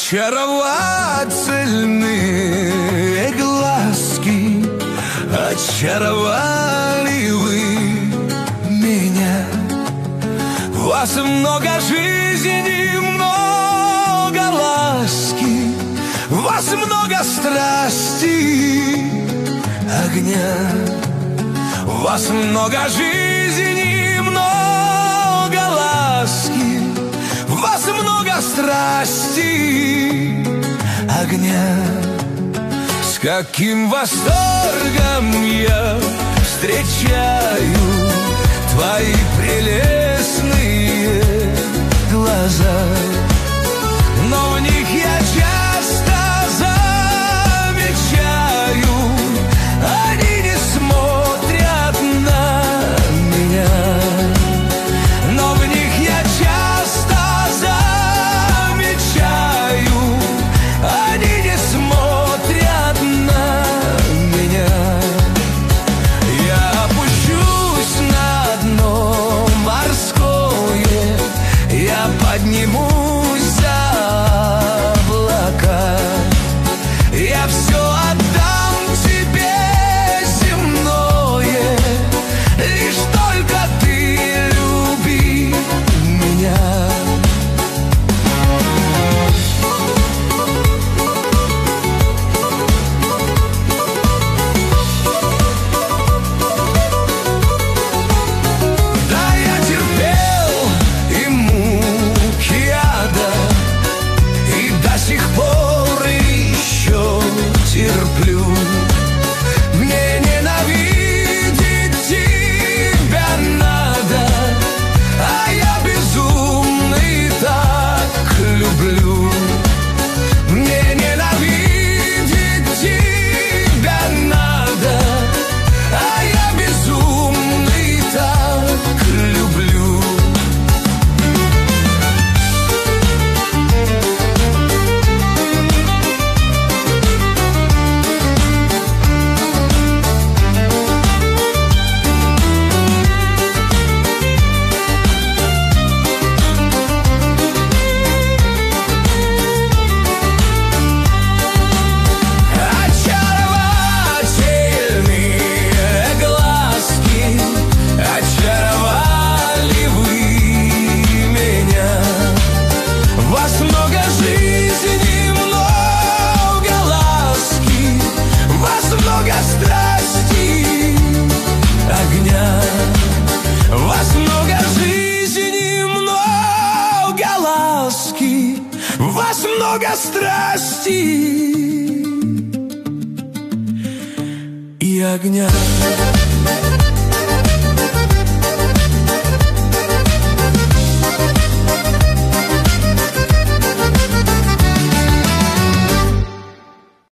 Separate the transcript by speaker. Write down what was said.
Speaker 1: очаровательные глазки, очаровали вы меня. У вас много жизни, много ласки, у вас много страсти, огня. У вас много жизни, много ласки, у вас много страсти, огня. С каким восторгом я встречаю твои прелестные глаза, но в них я часто замечаю, они не смотрят на меня, но в них я часто замечаю, они не смотрят на меня. Я опущусь на дно морское, я поднимусь за облака, я все отдам тебе земное, лишь только ты люби меня. Да, я терпел и муки ада, и до сих пор еще терплю. Мне ненавидеть тебя надо, а я безумный так люблю. Мне ненавидеть тебя надо, а я безумный так люблю. Очаровательные глазки, очаровали вы меня. У вас много жизни, много ласки, у вас много страсти, огня. У вас много жизни, много ласки, у вас много страсти и огня.